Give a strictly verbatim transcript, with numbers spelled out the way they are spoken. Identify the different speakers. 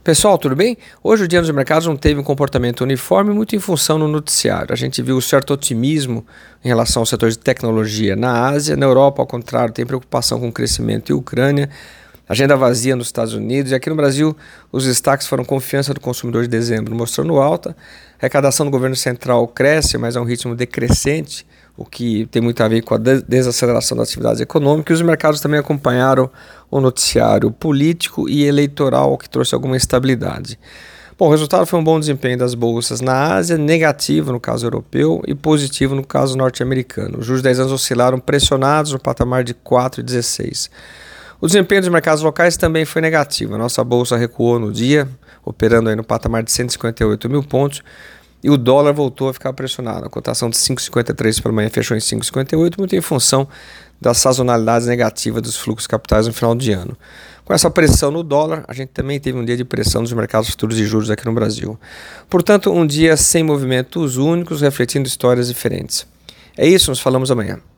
Speaker 1: Pessoal, tudo bem? Hoje o Dia dos Mercados não teve um comportamento uniforme, muito em função no noticiário. A gente viu certo otimismo em relação ao setor de tecnologia na Ásia. Na Europa, ao contrário, tem preocupação com o crescimento e Ucrânia. Agenda vazia nos Estados Unidos. E aqui no Brasil, os destaques foram confiança do consumidor de dezembro mostrando alta. A arrecadação do governo central cresce, mas a um ritmo decrescente, o que tem muito a ver com a desaceleração das atividades econômicas. E os mercados também acompanharam o noticiário político e eleitoral, que trouxe alguma estabilidade. Bom, o resultado foi um bom desempenho das bolsas na Ásia, negativo no caso europeu e positivo no caso norte-americano. Os juros de dez anos oscilaram pressionados no patamar de quatro vírgula dezesseis. O desempenho dos mercados locais também foi negativo. A nossa bolsa recuou no dia, operando aí no patamar de cento e cinquenta e oito mil pontos, e o dólar voltou a ficar pressionado. A cotação de cinco vírgula cinquenta e três pela manhã fechou em cinco vírgula cinquenta e oito, muito em função das sazonalidades negativas dos fluxos capitais no final de ano. Com essa pressão no dólar, a gente também teve um dia de pressão dos mercados futuros de juros aqui no Brasil. Portanto, um dia sem movimentos únicos, refletindo histórias diferentes. É isso, nos falamos amanhã.